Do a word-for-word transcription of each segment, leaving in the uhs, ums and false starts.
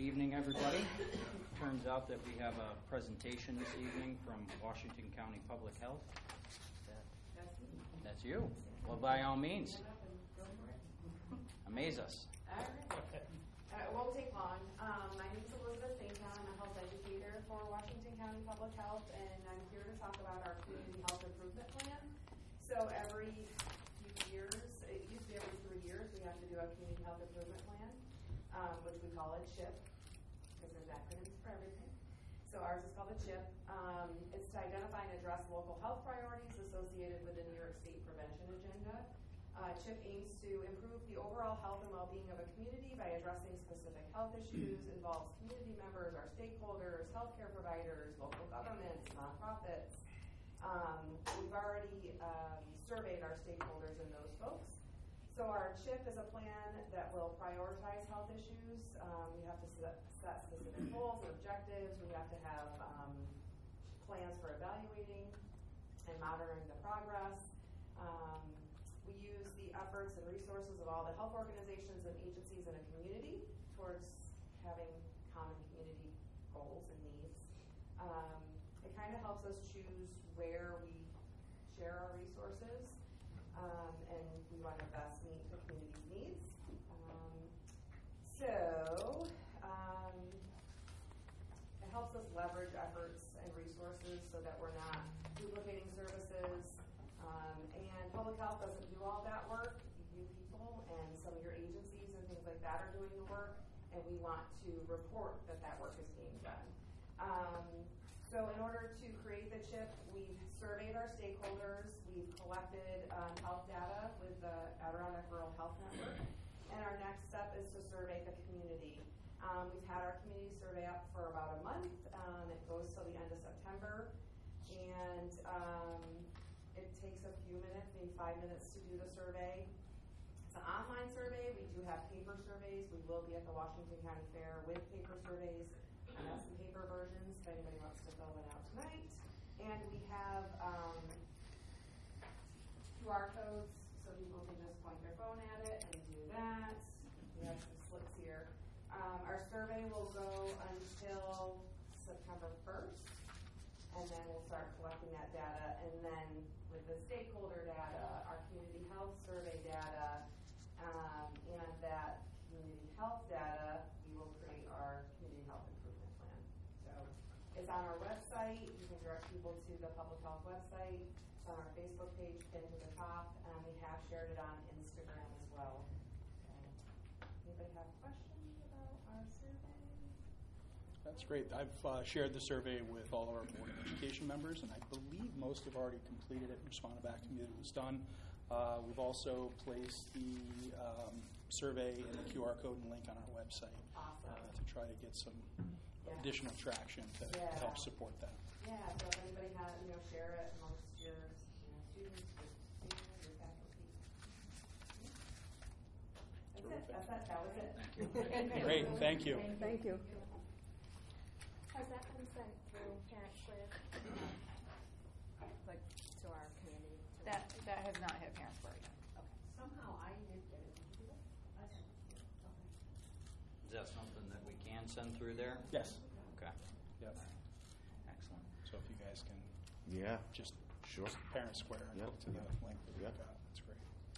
evening, everybody. Turns out that we have a presentation this evening from Washington County Public Health. That, that's you. Well, by all means, amaze us. All right. Uh, it won't take long. Um, my name is Elizabeth Saintown. I'm a health educator for Washington County Public Health, and I'm here to talk about our Community Health Improvement Plan. So every few years, it used to be every three years, we have to do a Community Health Improvement Plan, um, which we call it CHIP, because there's acronyms for everything. So ours is called a CHIP. Um, it's to identify and address local health priorities associated with the New York State Prevention Agenda. Uh, CHIP aims to improve the overall health and well-being of a community by addressing specific health issues, involves community members, our stakeholders, healthcare providers, local governments, nonprofits. Um, we've already um, surveyed our stakeholders and those folks. So our CHIP is a plan that will prioritize health issues. Um, we have to set, set specific goals and objectives. We have to have um, plans for evaluating and monitoring the progress. Um, we use the efforts and resources of all the health organizations and agencies in a community towards having common community goals and needs. Um, it kind of helps us choose where we share our resources. Um, and we want to best meet the community's needs. Um, so um, it helps us leverage efforts and resources so that we're not duplicating services. Um, and public health doesn't do all that work. You people and some of your agencies and things like that are doing the work, and we want to report that that work is being done. Um, So in order to create the CHIP, we've surveyed our stakeholders, we've collected um, health data with the Adirondack Rural Health Network, and our next step is to survey the community. Um, we've had our community survey up for about a month. Um, it goes till the end of September, and um, it takes a few minutes, maybe five minutes to do the survey. It's an online survey. We do have paper surveys. We will be at the Washington County Fair with paper surveys. I have some paper versions if anybody wants to fill one out tonight. And we have um, Q R codes so people can just point their phone at it and do that. We have some slips here. Um, our survey will go until September first, and then we'll start collecting that data. And then with the stakeholder data, our community health survey data, um, and that community health data, we will create our community health improvement plan. So it's on our website. You can direct people to the public health website. It's on our Facebook page, pinned to the top, and we have shared it on Instagram as well. So, anybody have questions about our survey? That's great. I've uh, shared the survey with all of our Board of Education members, and I believe most have already completed it and responded back to me that it was done. Uh, we've also placed the um, survey and the Q R code and link on our website Awesome. uh, to try to get some Yeah. additional traction to Yeah. help support that. Yeah, so if anybody has, you know, share it amongst your, you know, students, your students, your faculty. That's it. That's it. That was it. Thank you. Great. Thank you. Thank you. Has that been sent through Parent Square? Like to our community? To That that has not hit Parent Square yet. Okay. Somehow I did get it. Did you do that? I didn't. Okay. Is that something that we can send through there? Yes. Okay. Yep. Excellent. So if you guys can Yeah. just Sure. Parent Square and Yep. look to the link that we've Yep. got, that's great.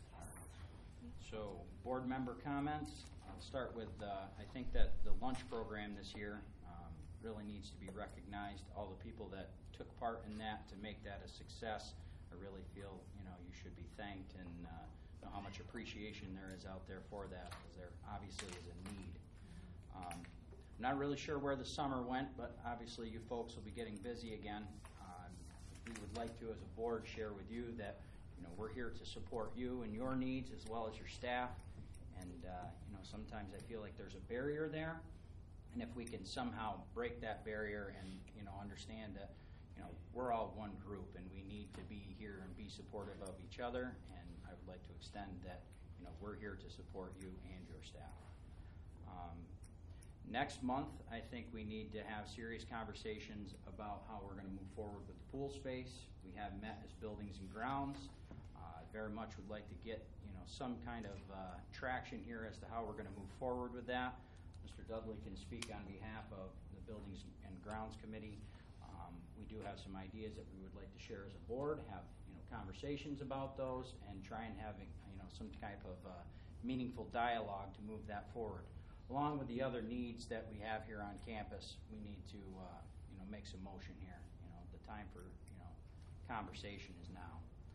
So, board member comments. I'll start with, uh, I think that the lunch program this year um, really needs to be recognized. All the people that took part in that to make that a success, I really feel, you know, you should be thanked and uh, know how much appreciation there is out there for that, because there obviously is a need. Um, not really sure where the summer went, but obviously you folks will be getting busy again. Um, we would like to, as a board, share with you that you know we're here to support you and your needs as well as your staff. And uh, you know sometimes I feel like there's a barrier there, and if we can somehow break that barrier and you know understand that you know we're all one group and we need to be here and be supportive of each other. And I would like to extend that you know we're here to support you and your staff. Um, Next month, I think we need to have serious conversations about how we're going to move forward with the pool space. We have met as Buildings and Grounds. Uh, I very much would like to get, you know, some kind of uh, traction here as to how we're going to move forward with that. Mister Dudley can speak on behalf of the Buildings and Grounds Committee. Um, we do have some ideas that we would like to share as a board, have, you know, conversations about those, and try and have, you know, some type of uh, meaningful dialogue to move that forward. Along with the other needs that we have here on campus, we need to, uh, you know, make some motion here. You know, the time for, you know, conversation is now.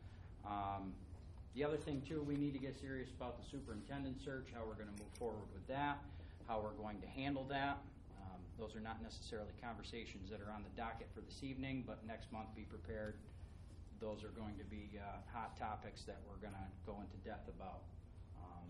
Um, the other thing, too, we need to get serious about the superintendent search, how we're going to move forward with that, how we're going to handle that. Um, those are not necessarily conversations that are on the docket for this evening, but next month be prepared. Those are going to be uh, hot topics that we're going to go into depth about. Um,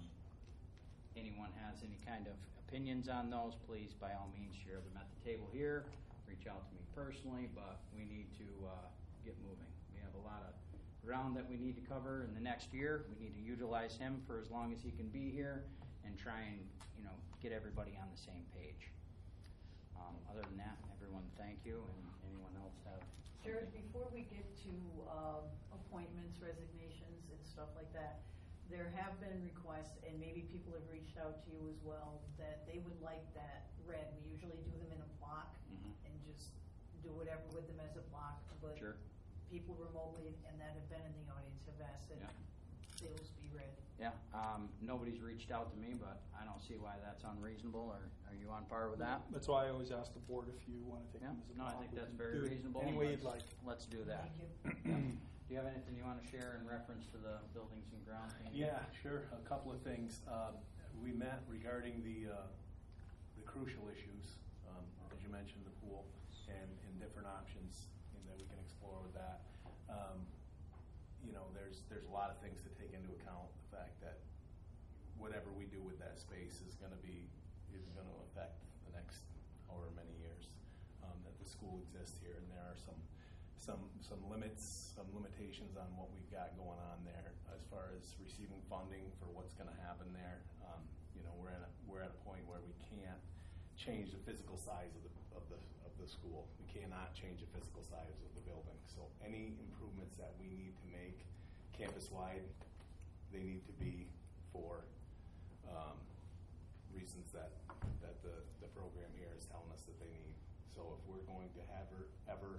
anyone has any kind of opinions on those, please, by all means, share them at the table here. Reach out to me personally, but we need to uh, get moving. We have a lot of ground that we need to cover in the next year. We need to utilize him for as long as he can be here and try and, you know, get everybody on the same page. Um, other than that, everyone, thank you. And anyone else have Jared, something? before we get to um, appointments, resignations, and stuff like that, there have been requests, and maybe people have reached out to you as well, that they would like that read. We usually do them in a block Mhm. and just do whatever with them as a block, but Sure. people remotely and that have been in the audience have asked that Yeah. those be read. Yeah, um, nobody's reached out to me, but I don't see why that's unreasonable. Or are you on par with that? That's why I always ask the board if you want to take Yeah, them as a no, I block, think we that's can very do it reasonable. any way you'd Let's- like. Let's do that. Thank you. Do you have anything you want to share in reference to the buildings and grounds? Andy? Yeah, sure. A couple of things. Um, we met regarding the uh, the crucial issues, um, as you mentioned, the pool and, and different options that we can explore with that. Um, you know, there's there's a lot of things to take into account. The fact that whatever we do with that space is going to be is going to affect the next however many years um, that the school exists here, and there are some some some limits, some limitations on what we've got going on there as far as receiving funding for what's going to happen there. Um, you know, we're at a, we're at a point where we can't change the physical size of the of the of the school. We cannot change the physical size of the building. So any improvements that we need to make campus wide, they need to be for um, reasons that that the the program here is telling us that they need. So if we're going to have ever ever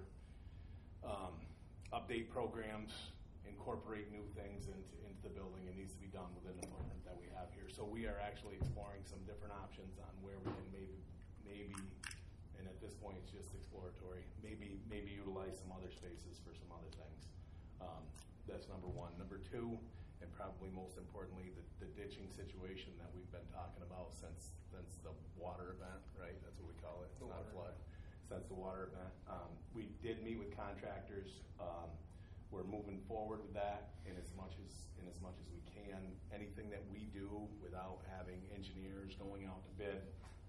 Um, update programs, incorporate new things into, into the building. It needs to be done within the footprint that we have here. So we are actually exploring some different options on where we can maybe, maybe, and at this point it's just exploratory, maybe maybe utilize some other spaces for some other things. Um, that's number one. Number two, and probably most importantly, the, the ditching situation that we've been talking about since since the water event, right? That's what we call it. It's not a flood. Since the water event. Um, we did meet with contractors. Um, we're moving forward with that in as much as in as much as we can. Anything that we do without having engineers going out to bid,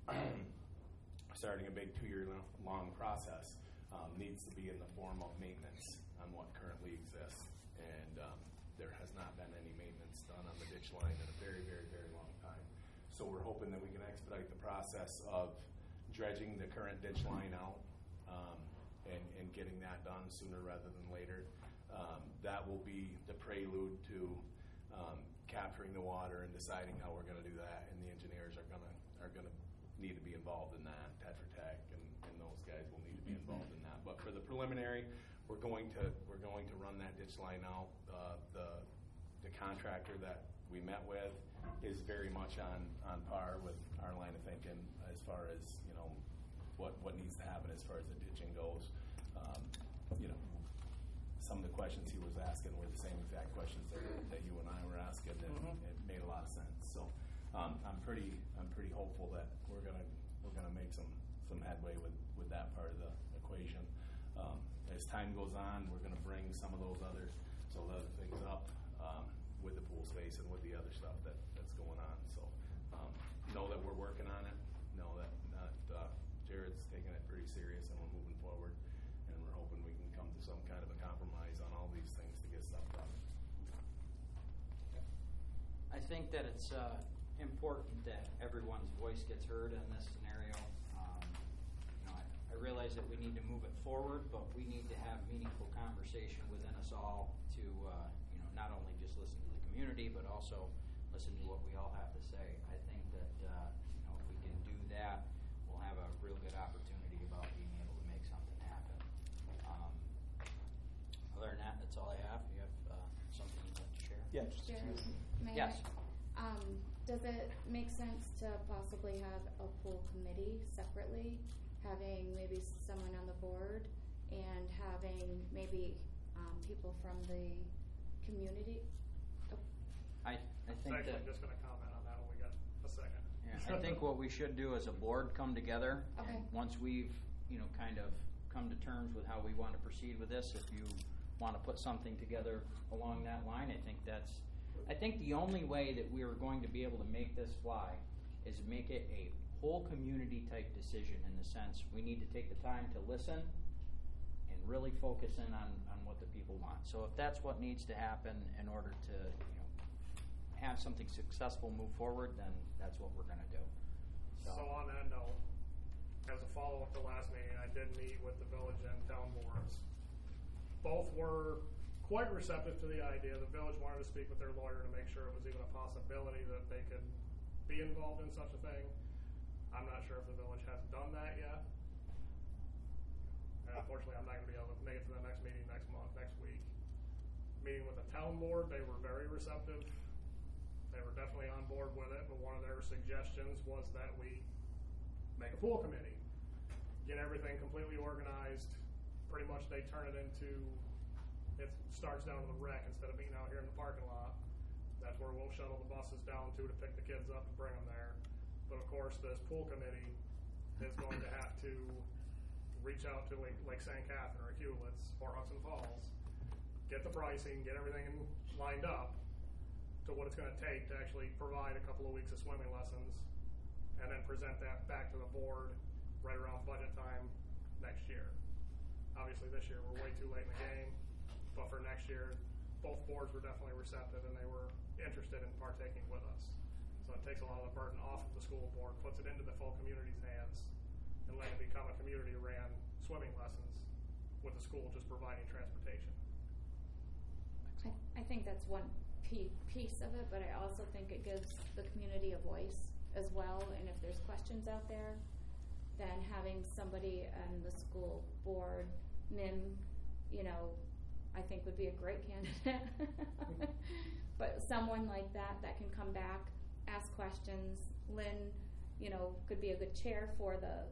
starting a big two-year long process, um, needs to be in the form of maintenance on what currently exists. And um, there has not been any maintenance done on the ditch line in a very, very, very long time. So we're hoping that we can expedite the process of dredging the current ditch line out um, and, and getting that done sooner rather than later. Um, that will be the prelude to um, capturing the water and deciding how we're going to do that. And the engineers are going to are going to need to be involved in that. Tetra Tech and, and those guys will need to be involved in that. But for the preliminary, we're going to we're going to run that ditch line out. Uh, the the contractor that we met with is very much on, on par with our line of thinking as far as, you know, what, what needs to happen as far as the ditching goes. Um, you know, some of the questions he was asking were the same exact questions that, that you and I were asking, and mm-hmm. it made a lot of sense. So um, I'm pretty I'm pretty hopeful that we're gonna we're gonna make some, some headway with, with that part of the equation. Um, as time goes on, we're gonna bring some of those other so other things up. Um, with the pool space and with the other stuff that, that's going on. So um, know that we're working on it. Know that, that uh, Jared's taking it pretty serious and we're moving forward. And we're hoping we can come to some kind of a compromise on all these things to get stuff done. I think that it's uh, important that everyone's voice gets heard in this scenario. Um, you know, I, I realize that we need to move it forward, but we need to have meaningful conversation within us all to uh, you know, not only just listen to the community, but also listen to what we all have to say. I think that uh, you know, if we can do that Mayor? Yes. Um, does it make sense to possibly have a pool committee separately, having maybe someone on the board and having maybe, um, people from the community? Oh, I, I I was think actually that, just gonna comment on that when we got a second. yeah, I think what we should do as a board, come together. Okay. And once we've, you know, kind of come to terms with how we want to proceed with this, if you want to put something together along that line, I think that's, I think the only way that we are going to be able to make this fly is make it a whole community type decision, in the sense we need to take the time to listen and really focus in on, on what the people want. So if that's what needs to happen in order to, you know, have something successful move forward, then that's what we're going to do. So on that note, as a follow-up to last meeting, I did meet with the village and town boards. Both were quite receptive to the idea. The village wanted to speak with their lawyer to make sure it was even a possibility that they could be involved in such a thing. I'm not sure if the village has done that yet. And unfortunately, I'm not gonna be able to make it to the next meeting next month, next week. Meeting with the town board, they were very receptive. They were definitely on board with it, but one of their suggestions was that we make a pool committee. Get everything completely organized. Pretty much they turn it into, it starts down to the rec instead of being out here in the parking lot. That's where we'll shuttle the buses down to to pick the kids up and bring them there. But of course, this pool committee is going to have to reach out to Lake, Lake Saint Catherine or Hewlett's or Hudson Falls, get the pricing, get everything lined up to what it's going to take to actually provide a couple of weeks of swimming lessons, and then present that back to the board right around budget time next year. Obviously this year we're way too late in the game, but for next year, both boards were definitely receptive and they were interested in partaking with us. So it takes a lot of the burden off of the school board, puts it into the full community's hands, and let it become a community-ran swimming lessons with the school just providing transportation. I, I think that's one pe- piece of it, but I also think it gives the community a voice as well, and if there's questions out there, then having somebody on the school board, M I M, you know, I think would be a great candidate. But someone like that that can come back, ask questions. Lynn, you know, could be a good chair for the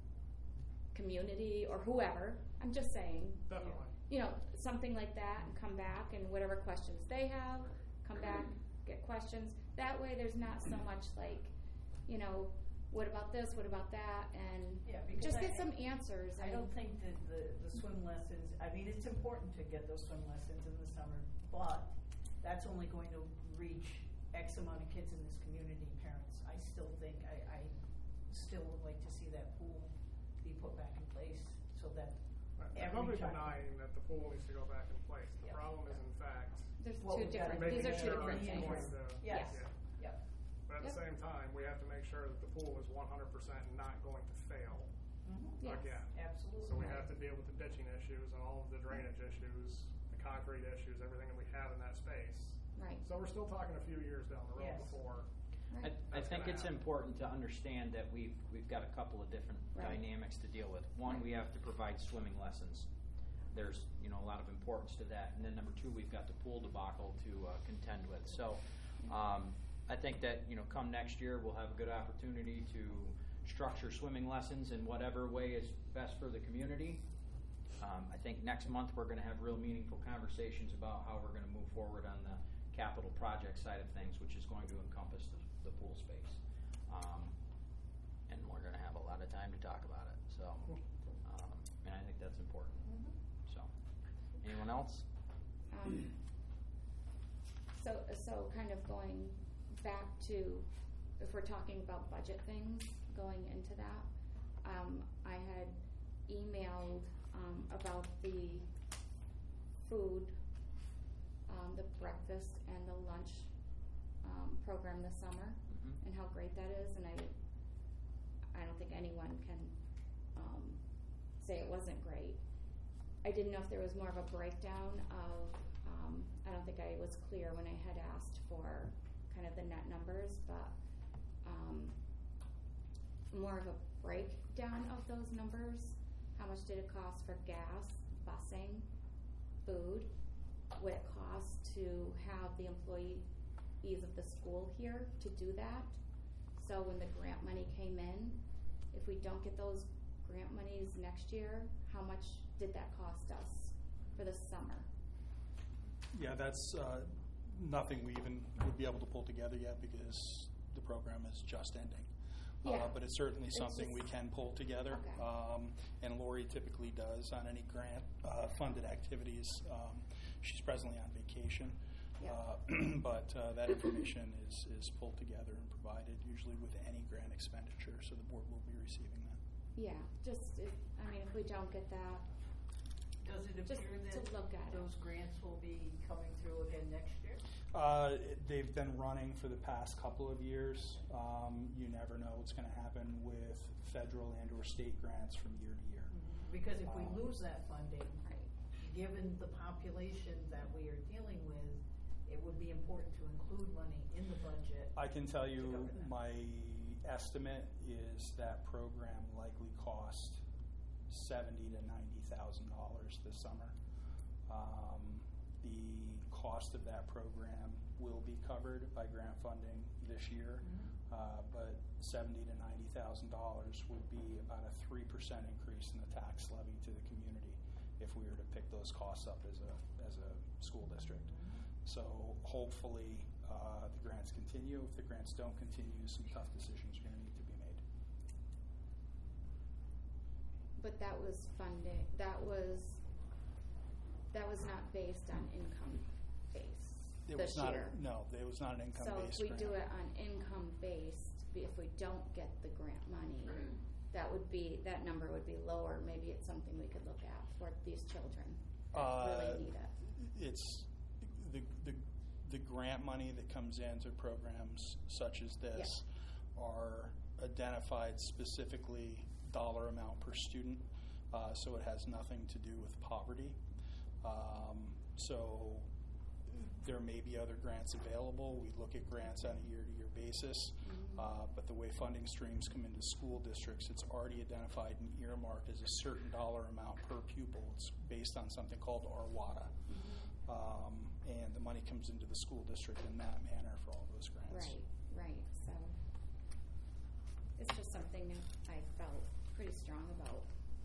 community or whoever. I'm just saying. Definitely. You know, something like that, and come back and whatever questions they have, come back, get questions. That way there's not so much like, you know, what about this, what about that, and Yeah, because just I- get some answers. I and- don't think that the, the swim lessons, I mean, it's important to get those swim lessons in the summer, but that's only going to reach X amount of kids in this community, parents. I still think, I, I still would like to see that pool be put back in place so that Right. every Nobody's child. denying that the pool needs to go back in place. The Yeah. problem is in fact There's Well, two we've gotta different, these are making two sure different it's things. going to- Yes, Yeah. yep. But at the Yep. same time, we have to make sure that the pool is one hundred percent not going to fail Mhm. Yes. again. Absolutely. So we have to deal with the ditching issues and all of the drainage issues, the concrete issues, everything that we have in that space. Right. So we're still talking a few years down the road Yes. before. I, Right. I That's think gonna it's happen. important to understand that we've, we've got a couple of different Right. dynamics to deal with. One, Right. we have to provide swimming lessons. There's, you know, a lot of importance to that. And then number two, we've got the pool debacle to uh, contend with. So um, I think that, you know, come next year, we'll have a good opportunity to structure swimming lessons in whatever way is best for the community. Um, I think next month, we're going to have real meaningful conversations about how we're going to move forward on the capital project side of things, which is going to encompass the, the pool space. Um, and we're going to have a lot of time to talk about it. So, um, and I think that's important. So, anyone else? Um, so, so kind of going back to, if we're talking about budget things, going into that, um, I had emailed, um, about the food, um, the breakfast and the lunch, um, program this summer, Mhm. and how great that is, and I, I don't think anyone can, um, say it wasn't great. I didn't know if there was more of a breakdown of, um, I don't think I was clear when I had asked for kind of the net numbers, but, um, more of a breakdown of those numbers. How much did it cost for gas, busing, food? What it costs to have the employee ease of the school here to do that. So when the grant money came in, if we don't get those grant monies next year, how much did that cost us for the summer? Yeah, that's uh, nothing we even would be able to pull together yet because the program is just ending. Yeah. Uh, but it's certainly It's something just- we can pull together. Okay. Um, and Lori typically does on any grant uh, funded activities. Um, she's presently on vacation. Yeah. Uh, but uh, that information is, is pulled together and provided usually with any grant expenditure, so the board will be receiving that. Yeah, just, if, I mean, if we don't get that, Does it Just appear to that look at it. those grants will be coming through again next year? Uh, it- they've been running for the past couple of years. Um, you never know what's going to happen with federal and or state grants from year to year. Because if we Um, lose that funding, right, given the population that we are dealing with, it would be important to include money in the budget. I can tell you To cover that. my estimate is that program likely cost seventy to ninety thousand dollars this summer. Um, the cost of that program will be covered by grant funding this year, Mhm. uh, but seventy to ninety thousand dollars would be about a three percent increase in the tax levy to the community if we were to pick those costs up as a as a school district. So hopefully uh, the grants continue. If the grants don't continue, some tough decisions are going to need to be made. but that was funding, that was, that was not based on income base It this was not year. A, no, it was not an income-based So if we grant. do it on income based, if we don't get the grant money, that would be, that number would be lower. Maybe it's something we could look at for these children that Uh, really need it. It's the, the the grant money that comes into programs such as this are identified specifically dollar amount per student, uh, so it has nothing to do with poverty. Um, so there may be other grants available. We look at grants on a year-to-year basis, Mhm. uh, but the way funding streams come into school districts, it's already identified and earmarked as a certain dollar amount per pupil. It's based on something called R W A D A. Mhm. Um, and the money comes into the school district in that manner for all those grants. Right, right, so it's just something that I felt pretty strong about.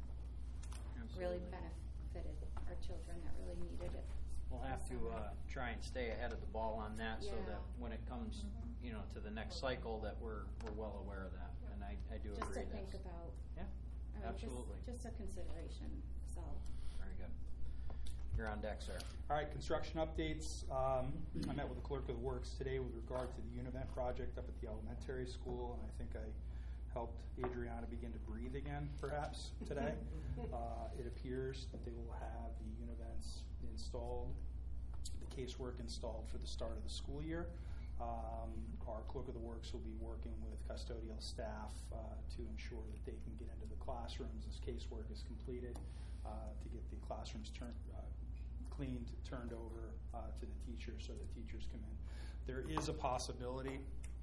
Really Absolutely. benefited our children that really needed it. We'll have to uh, try and stay ahead of the ball on that so Yeah. that when it comes, you know, to the next cycle, that we're we're well aware of that. And I, I do Just agree. to think that's- about, Yeah, I mean, just, absolutely. just a consideration, so. Very good. You're on deck, sir. All right, construction updates. Um, I met with the clerk of the works today with regard to the Univent project up at the elementary school, and I think I helped Adriana begin to breathe again, perhaps, today. uh, it appears that they will have the Univents installed, the casework installed for the start of the school year. Um, our clerk of the works will be working with custodial staff uh, to ensure that they can get into the classrooms as casework is completed, uh, to get the classrooms turned, uh, cleaned, turned over uh, to the teachers so the teachers come in. There is a possibility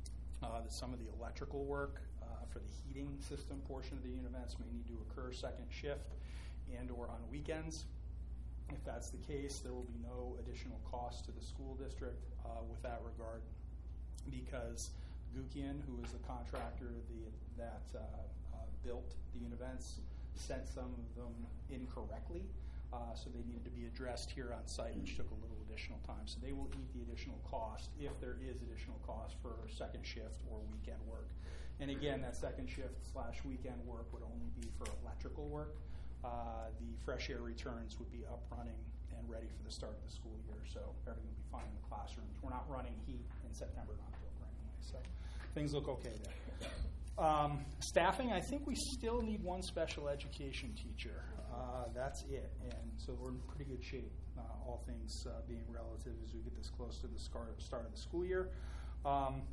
uh, that some of the electrical work uh, for the heating system portion of the Univents may need to occur second shift and or on weekends. If that's the case, there will be no additional cost to the school district uh, with that regard, because Gukian, who is the contractor the, that uh, uh, built the Univents, sent some of them incorrectly, uh, so they needed to be addressed here on site, which took a little additional time. So they will eat the additional cost if there is additional cost for second shift or weekend work. And again, that second shift slash weekend work would only be for electrical work. Uh, the fresh air returns would be up running and ready for the start of the school year, so everything will be fine in the classrooms. We're not running heat in September and October anyway, so things look okay there. Um, staffing, I think we still need one special education teacher. Uh, that's it, and so we're in pretty good shape, uh, all things uh, being relative as we get this close to the start of the school year. Um,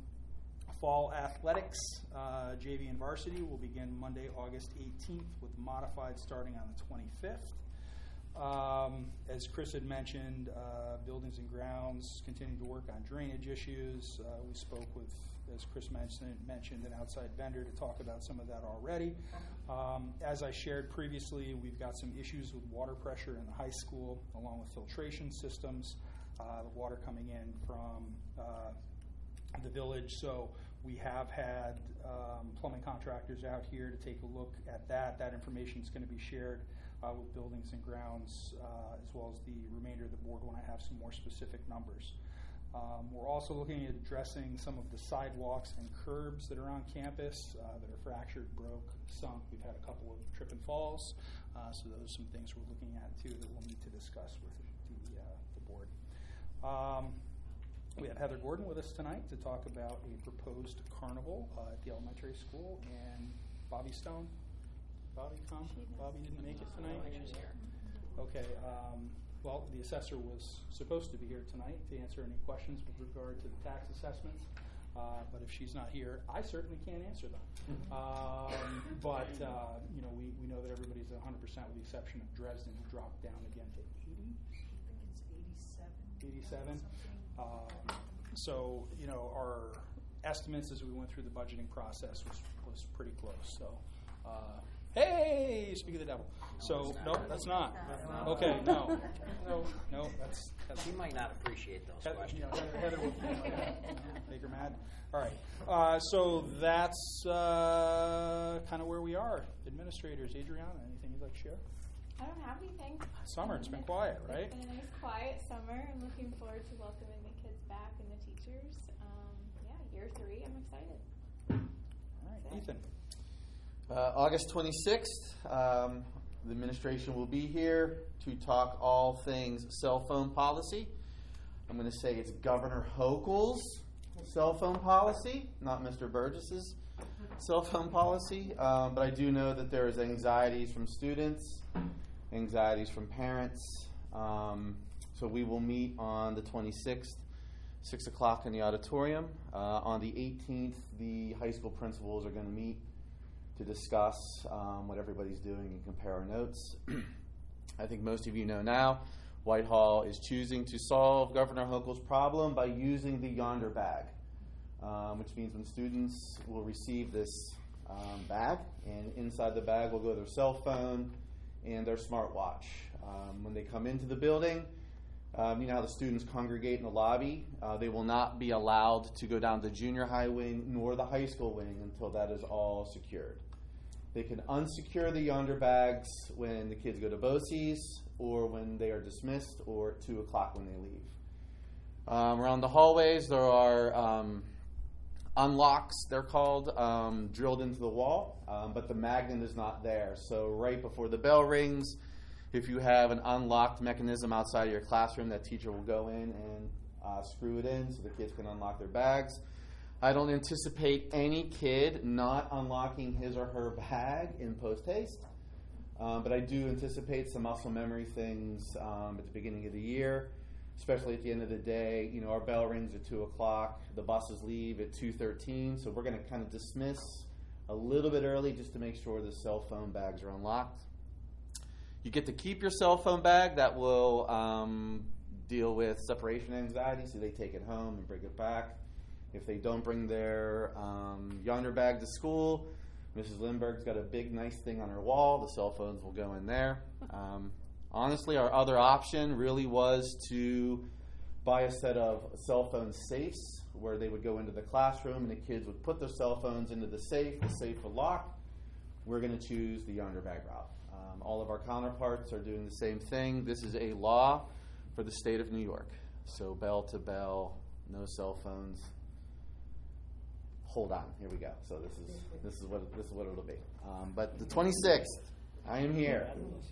Fall athletics, uh, J V and varsity will begin Monday, August eighteenth, with modified starting on the twenty-fifth. Um, as Chris had mentioned, uh, buildings and grounds continue to work on drainage issues. Uh, we spoke with, as Chris mentioned, mentioned, an outside vendor to talk about some of that already. Um, as I shared previously, we've got some issues with water pressure in the high school, along with filtration systems. Uh, the water coming in from uh, the village. So we have had um, plumbing contractors out here to take a look at that. That information is going to be shared uh, with Buildings and Grounds uh, as well as the remainder of the board when I have some more specific numbers. Um, we're also looking at addressing some of the sidewalks and curbs that are on campus uh, that are fractured, broke, sunk. We've had a couple of trip and falls, uh, so those are some things we're looking at too that we'll need to discuss with the, uh, the board. Um, we have Heather Gordon with us tonight to talk about a proposed carnival uh, at the elementary school, and Bobby Stone. Bobby, come? Bobby didn't make it tonight? Okay. Um, Well, the assessor was supposed to be here tonight to answer any questions with regard to the tax assessments, uh, but if she's not here, I certainly can't answer them. Um, but, uh, you know, we, we know that everybody's one hundred percent with the exception of Dresden, who dropped down again to eighty? I think it's eighty-seven. eighty-seven. Um, so, you know, our estimates as we went through the budgeting process was, was pretty close. So, uh, hey, speak of the devil. So, no, that's not. Okay, no. No, no, that's, that's He might not appreciate those Heather, questions. you know, Heather, Heather will you know, make her mad. All right. Uh, so that's uh, kind of where we are. Administrators, Adriana, anything you'd like to share? I don't have anything. Summer, it's been quiet, right? It's been a nice, quiet summer. I'm looking forward to welcoming the kids back and the teachers. Um, yeah, year three, I'm excited. All right, Ethan. Uh, August twenty-sixth, um, the administration will be here to talk all things cell phone policy. I'm going to say it's Governor Hochul's cell phone policy, not Mister Burgess's cell phone policy. Um, but I do know that there is anxieties from students, anxieties from parents. Um, so we will meet on the twenty-sixth, six o'clock in the auditorium. Uh, on the eighteenth, the high school principals are going to meet to discuss um, what everybody's doing and compare our notes. I think most of you know now, Whitehall is choosing to solve Governor Hochul's problem by using the Yonder bag, um, which means when students will receive this um, bag, and inside the bag will go their cell phone and their smartwatch. Um, when they come into the building, um, you know how the students congregate in the lobby. Uh, they will not be allowed to go down the junior high wing nor the high school wing until that is all secured. They can unsecure the Yonder bags when the kids go to B O C E S or when they are dismissed or at two o'clock when they leave. Um, around the hallways, there are um, unlocks, they're called, um, drilled into the wall, um, but the magnet is not there. So right before the bell rings, if you have an unlocked mechanism outside of your classroom, that teacher will go in and uh, screw it in so the kids can unlock their bags. I don't anticipate any kid not unlocking his or her bag in post-haste, um, but I do anticipate some muscle memory things um, at the beginning of the year, especially at the end of the day. You know, our bell rings at two o'clock. The buses leave at two thirteen, so we're going to kind of dismiss a little bit early just to make sure the cell phone bags are unlocked. You get to keep your cell phone bag. That will um, deal with separation anxiety, so they take it home and bring it back. If they don't bring their um, Yonder bag to school, Missus Lindbergh's got a big, nice thing on her wall. The cell phones will go in there. Um, honestly, our other option really was to buy a set of cell phone safes where they would go into the classroom and the kids would put their cell phones into the safe. The safe would lock. We're going to choose the Yonder bag route. Um, all of our counterparts are doing the same thing. This is a law for the state of New York. So bell to bell, no cell phones. Hold on, here we go. So this is this is what this is what it'll be. Um, but the twenty-sixth, I am here.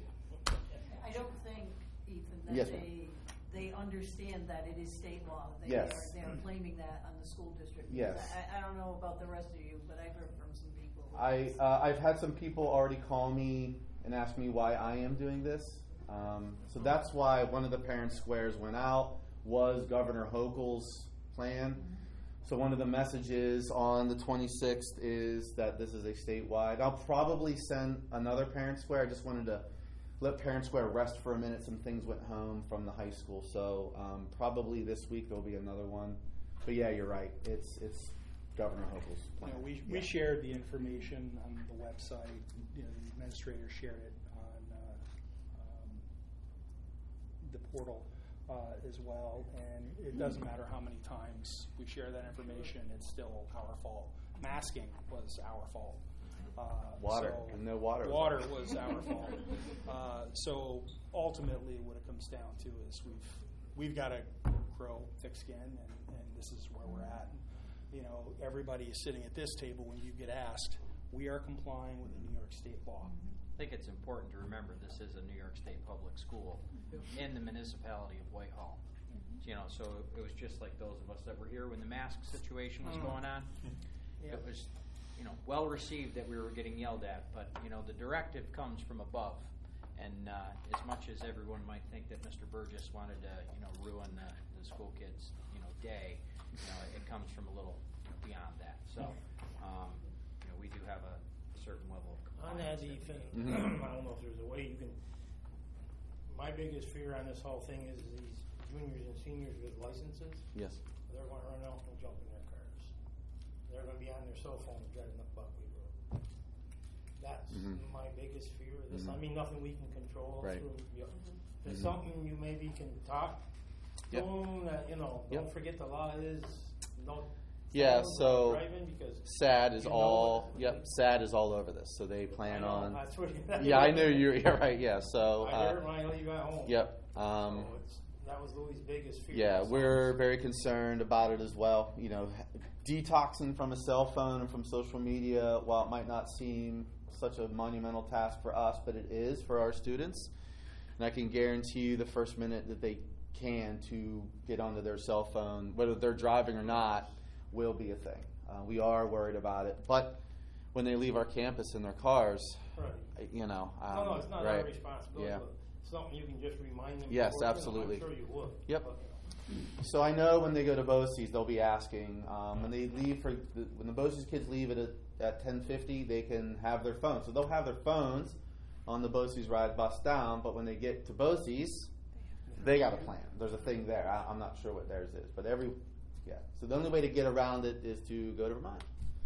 I don't think, Ethan, that Yes, they they understand that it is state law. They Yes. are they're claiming that on the school district. Yes. I, I don't know about the rest of you, but I've heard from some people. who- I uh, I've had some people already call me and ask me why I am doing this. Um, so that's why one of the parent squares went out was Governor Hochul's plan. So one of the messages on the twenty-sixth is that this is a statewide. I'll probably send another parent square. I just wanted to let parent square rest for a minute. Some things went home from the high school, so um, probably this week there'll be another one. But yeah, you're right. It's it's Governor Hochul's You plan. know, we, Yeah. we shared the information on the website. You know, the administrators shared it on uh, um, the portal. uh, as well. And it doesn't matter how many times we share that information, it's still our fault. Masking was our fault. Uh, Water. so And no water was Water our was our fault. Uh, so ultimately, what it comes down to is we've we've got to grow thick skin, and, and this is where we're at. You know, everybody is sitting at this table. When you get asked, we are complying with the New York State law. I think it's important to remember this is a New York State public school in the municipality of Whitehall. You know, so it was just like those of us that were here when the mask situation was going on. It was, you know, well received that we were getting yelled at, but you know, the directive comes from above. And uh, as much as everyone might think that Mister Burgess wanted to, you know, ruin the, the school kids, you know, day, you know, it comes from a little you know, beyond that. So, um, you know, we do have a certain level of On compliance. that thing, Mhm. I don't know if there's a way you can. My biggest fear on this whole thing is these juniors and seniors with licenses. Yes. They're going to run out and jump in their cars. They're going to be on their cell phones driving up Buckley Road. That's Mhm. my biggest fear of this. Mhm. I mean, nothing we can control. Right. Through, you know, if it's Mhm. something you maybe can talk to Yep. them, that, you know, Yep. don't forget the law is no. Yeah, phones so while driving because SAD is you know all. what- Yep, SAD is all over this. So they plan I know, on. That's what, Yeah, I knew you. You're right. Yeah. So. I Uh, heard when I leave at home. yep. Um, So it's, that was Louis' biggest fear. Yeah, So we're very concerned about it as well. You know, detoxing from a cell phone and from social media, while it might not seem such a monumental task for us, but it is for our students. And I can guarantee you the first minute that they can to get onto their cell phone, whether they're driving or not, will be a thing. Uh, we are worried about it. But when they leave our campus in their cars, Right. you know. Um, No, no, it's not right. our responsibility. Yeah. But something you can just remind them. Yes, before, you know, absolutely. I'm sure you would. Yep. But, you know. So I know when they go to BOCES, they'll be asking um, when they leave for the, when the BOCES kids leave at at ten fifty, they can have their phones. So they'll have their phones on the BOCES ride bus down. But when they get to BOCES, they got a plan. There's a thing there. I, I'm not sure what theirs is, but every yeah. So the only way to get around it is to go to Vermont.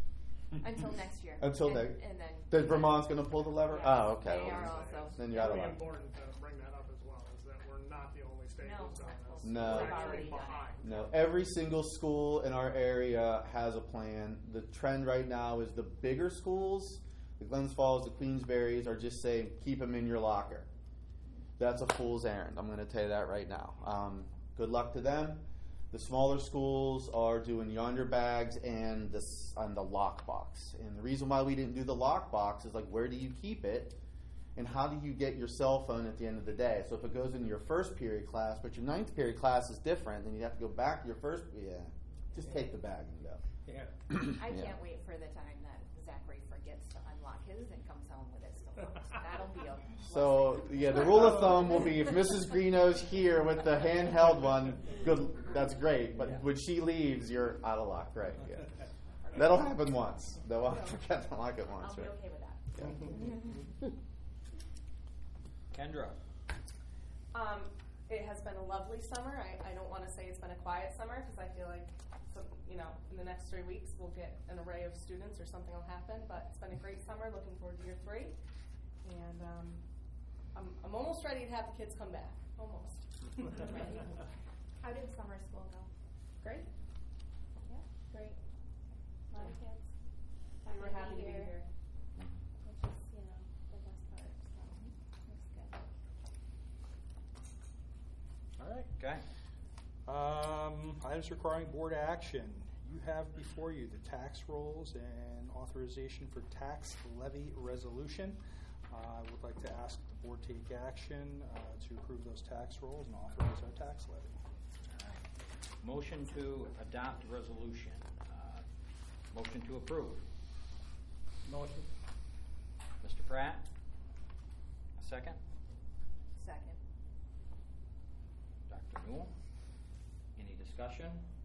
Until next year. Until and, next- And then. Then Vermont's going to pull the lever. Yes, Oh, okay. They Well, are also. then you're out of Really line. important to bring that up as well, is that we're not the only state No, who's done this. No. We're We've already actually done it. behind. No, every single school in our area has a plan. The trend right now is the bigger schools, the Glens Falls, the Queensberries, are just saying, keep them in your locker. That's a fool's errand. I'm going to tell you that right now. Um, good luck to them. The smaller schools are doing yonder bags and the, s- and the lockbox. And the reason why we didn't do the lockbox is like, where do you keep it? And how do you get your cell phone at the end of the day? So if it goes into your first period class, but your ninth period class is different, then you have to go back to your first. Yeah, just take the bag and go. Yeah. I Yeah. can't wait for the time that Zachary forgets to unlock his and comes home with it still locked. That'll be a. So yeah, the rule of thumb will be if Missus Greeno's here with the handheld one, good, that's great. But when she leaves, you're out of luck, right? Yeah. That'll happen once. They'll forget to lock it once, I'll be right? okay with that. Yeah. Kendra. Um, it has been a lovely summer. I, I don't want to say it's been a quiet summer because I feel like, some, you know, in the next three weeks we'll get an array of students or something will happen. But it's been a great summer. Looking forward to year three, and um, I'm I'm almost ready to have the kids come back. Almost. How did summer school go? Great. Yeah, great. A lot of kids. We were happy to be here. Which is, you know, the best part. So it's good. All right. Okay. Um, items requiring board action. You have before you the tax rolls and authorization for tax levy resolution. Uh, I would like to ask the board take action uh, to approve those tax rolls and authorize our tax levy. All right. Motion to adopt resolution. Uh, motion to approve. Motion. Mister Pratt. A second. Second. Doctor Newell. Any discussion?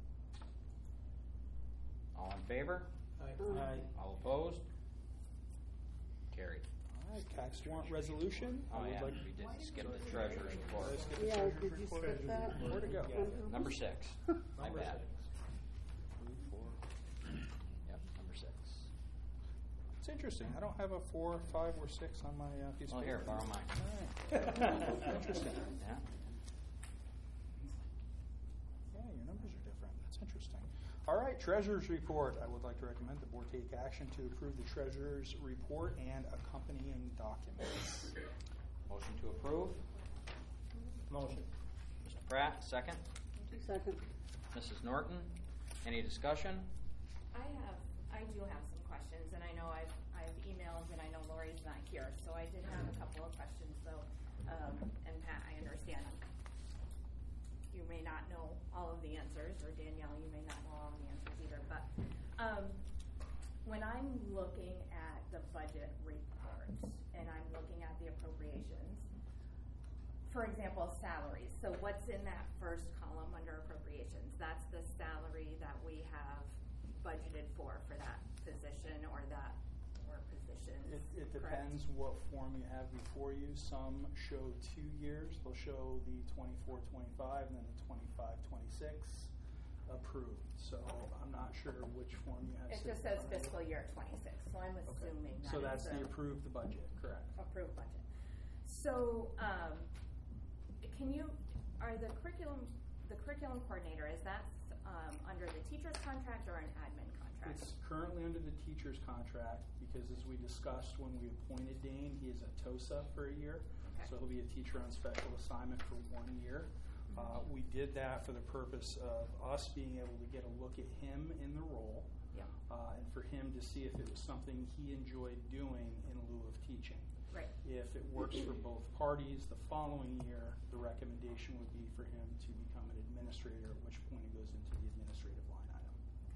All in favor? Aye. All opposed? Carried. All right, tax warrant resolution. I Oh, would yeah, like we did skip the treasurer's report. Let's get the Yeah, treasurer's did you report. skip that? Where'd it go? Number six. My Number bad. six. Three, four. Yep, number six. It's interesting. I don't have a four, five, or six on my uh, piece Oh, of here, paper. borrow mine. All right. Interesting. Yeah. All right, treasurer's report. I would like to recommend the board take action to approve the treasurer's report and accompanying documents. Motion to approve. Motion. Mister Pratt, second. Second. Missus Norton, any discussion? I have, I do have some questions, and I know I've, I've emailed, and I know Lori's not here, so I did have a couple of questions, so, um, and Pat, I understand you may not know all of the answers, or Danielle, you may not know all of the answers either, but, um, when I'm looking at the budget report, and I'm looking at the appropriations, for example, salaries. So what's in that first column under appropriations? That's the salary that we have budgeted for, for that position or that, or positions. It, it correct? depends what form you have before you. Some show two years. They'll show the twenty-four twenty-five and then the twenty-five twenty-six approved. So I'm not sure which form you have. It sitting just says in front of you. fiscal year twenty-six, so I'm assuming that So that's it's the a approved budget, correct? approved budget. So, um, can you, are the curriculum, the curriculum coordinator, is that, um, under the teacher's contract or an admin contract? It's currently under the teacher's contract because, as we discussed when we appointed Dane, he is a TOSA for a year. Okay. So he'll be a teacher on special assignment for one year. Uh, we did that for the purpose of us being able to get a look at him in the role, Yeah. uh, and for him to see if it was something he enjoyed doing in lieu of teaching. Right. If it works for both parties, the following year, the recommendation would be for him to become an administrator, at which point he goes into the administrative line item.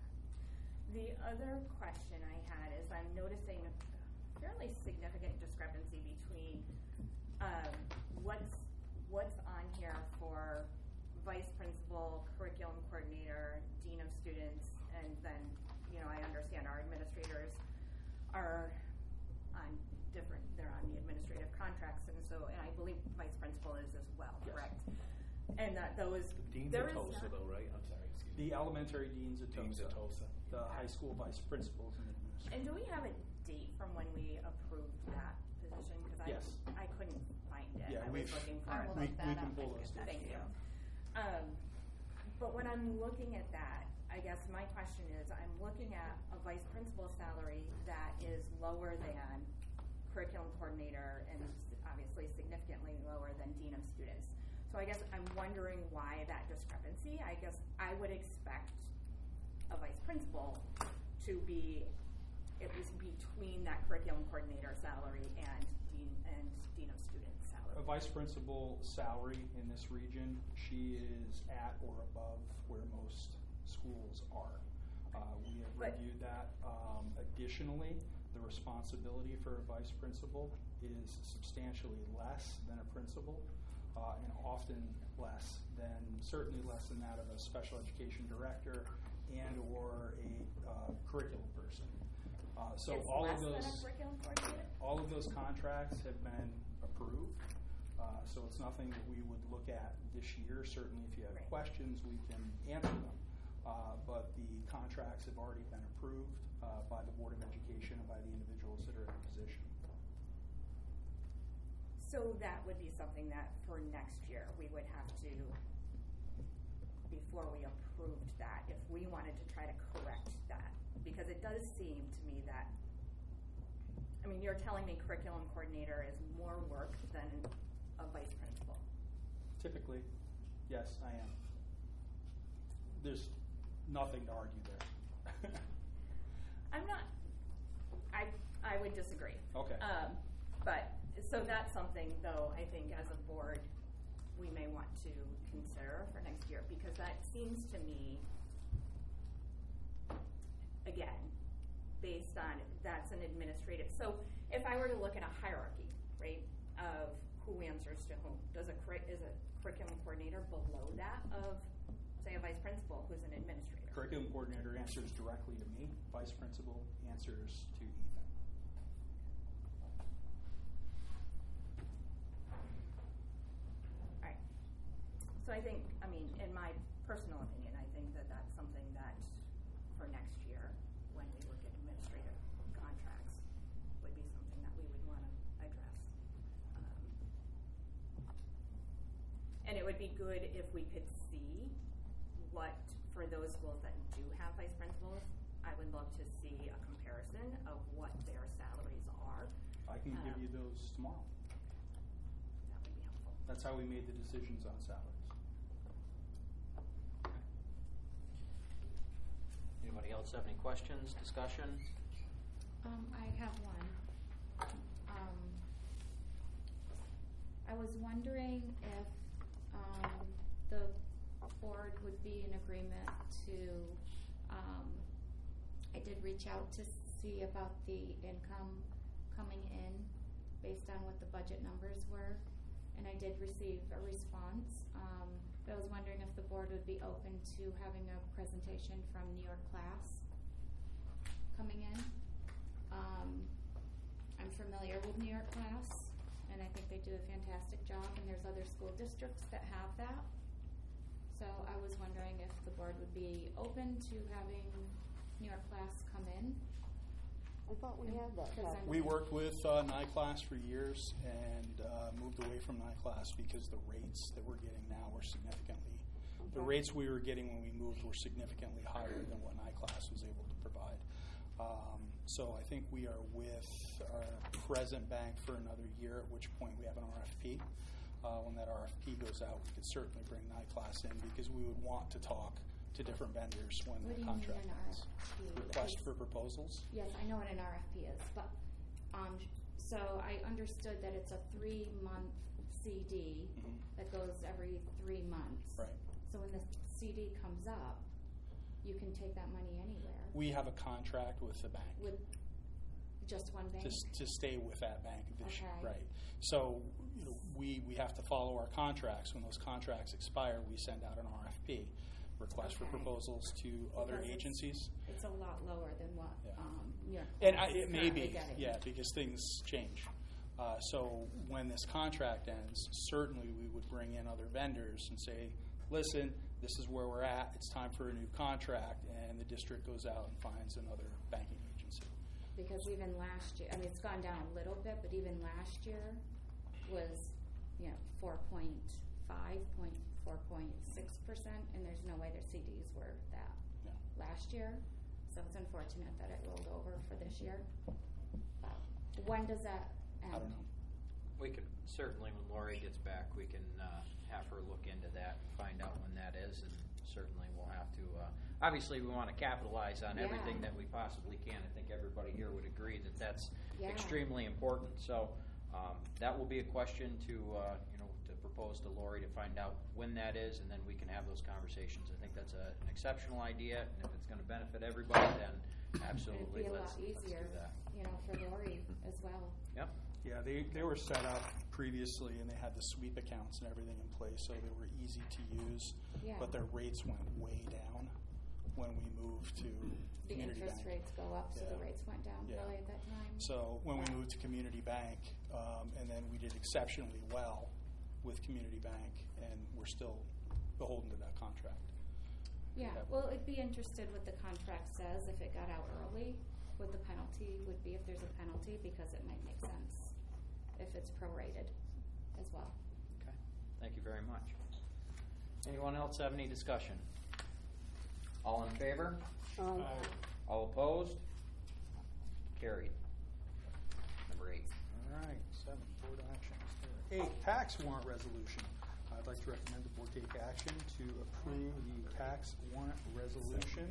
The other question I had is I'm noticing a fairly significant discrepancy between um, what's what's on here for vice principal, curriculum coordinator, dean of students, and then, you know, I understand our administrators are on different, they're on the administrative contracts, and so, and I believe vice principal is as well, Yes. correct? And that those, Dean's there at is Tulsa not- though, right? I'm sorry, excuse me. The elementary deans at Dean's TOSA. at Tulsa. The high school vice principals and administrators. And do we have a date from when we approved that position? Because I, Yes. I couldn't find it. Yeah, I was we've- looking for I it. will We, look we that can up pull and those. get that Thank to you. Um, but when I'm looking at that, I guess my question is, I'm looking at a vice principal salary that is lower than curriculum coordinator and obviously significantly lower than dean of students. So I guess I'm wondering why that discrepancy. I guess I would expect a vice principal to be at least between that curriculum coordinator salary and dean and dean of students salary. A vice principal salary in this region, she is at or above where most schools are. Uh, we have But- reviewed that. Um, additionally, the responsibility for a vice principal is substantially less than a principal, uh, and often less than, certainly less than that of a special education director and or a uh, curriculum person. Uh, so It's all less of than those, a curriculum coordinator? all of those contracts have been approved. Uh, so it's nothing that we would look at this year. Certainly, if you have Right. questions, we can answer them. Uh, but the contracts have already been approved uh, by the Board of Education and by the individuals that are in the position. So that would be something that for next year, we would have to, before we approved that, if we wanted to try to correct that, because it does seem to me that, I mean, you're telling me curriculum coordinator is more work than a vice principal. Typically, yes, I am. There's nothing to argue there. I'm not, I, I would disagree. Okay. Um, but, so that's something, though, I think as a board, we may want to consider for next year, because that seems to me, again, based on, that's an administrative, so if I were to look at a hierarchy, right, of who answers to whom, does a, curri- is a curriculum coordinator below that of, say, a vice principal who's an administrator? Curriculum coordinator answers directly to me. Vice principal answers to Ethan. All right. So I think, I mean, in my personal opinion, I think that that's something that for next year, when we look at administrative contracts, would be something that we would want to address. Um, and it would be good if we could see what, for for those schools that do have vice principals, I would love to see a comparison of what their salaries are. I can give Um, you those tomorrow. That would be helpful. That's how we made the decisions on salaries. Anybody else have any questions, discussion? Um, I have one. Um, I was wondering if, um, the board would be in agreement to, um, I did reach out to see about the income coming in based on what the budget numbers were, and I did receive a response. Um, but I was wondering if the board would be open to having a presentation from New York Class coming in. Um, I'm familiar with New York Class, and I think they do a fantastic job, and there's other school districts that have that. So I was wondering if the board would be open to having New York Class come in. I thought we had that. Present. We worked with uh, NICLAS for years and uh, moved away from NICLAS because the rates that we're getting now were significantly, the Okay. rates we were getting when we moved were significantly higher than what NICLAS was able to provide. Um, so I think we are with our present bank for another year, at which point we have an R F P. Uh, when that R F P goes out, we could certainly bring NICLAS in because we would want to talk to different vendors when What the do you mean contract an ends. R F P? Request for proposals. Yes, I know what an R F P is, but, um, so I understood that it's a three-month C D Mhm. that goes every three months. Right. So when the C D comes up, you can take that money anywhere We have a contract with the bank. with just one bank? to, s- to stay with that bank this year, Okay. right? So, you know, we, we have to follow our contracts. When those contracts expire, we send out an R F P, request for Okay. proposals to other Because it's- agencies. It's a lot lower than what, Yeah. um, New York And I, Class is it may currently be, getting. yeah, because things change. Uh, so when this contract ends, certainly we would bring in other vendors and say, listen, this is where we're at. It's time for a new contract, and the district goes out and finds another banking agency. Because even last year, I mean, it's gone down a little bit, but even last year was, you know, four point five, point, four point six percent, and there's no way their C Ds were that Yeah. last year. So it's unfortunate that it rolled over for this year. But when does that end? I don't know. We could, certainly when Lori gets back, we can uh, have her look into that and find out when that is, and certainly we'll have to, uh, obviously we want to capitalize on Yeah. everything that we possibly can. I think everybody here would agree that that's Yeah. extremely important. So um, that will be a question to, uh, you know, to propose to Lori to find out when that is, and then we can have those conversations. I think that's a, an exceptional idea, and if it's going to benefit everybody, then absolutely, It'd be a let's, lot let's do easier, that. you know, for Lori as well. Yep. Yeah, they, they were set up previously, and they had the sweep accounts and everything in place, so they were easy to use. Yeah. But their rates went way down when we moved to The Community interest Bank. rates go up, so the Yeah. rates went down Yeah. really at that time. So when we Yeah. moved to Community Bank, um, and then we did exceptionally well with Community Bank, and we're still beholden to that contract. Yeah, Yeah. well, it'd be interested what the contract says if it got out early, what the penalty would be if there's a penalty, because it might make sense if it's prorated as well. Okay, thank you very much. Anyone else have any discussion? All in favor? Um, All opposed? Carried. Number eight. All right, seven, board actions there. Eight, tax warrant resolution. I'd like to recommend the board take action to approve the tax warrant resolution.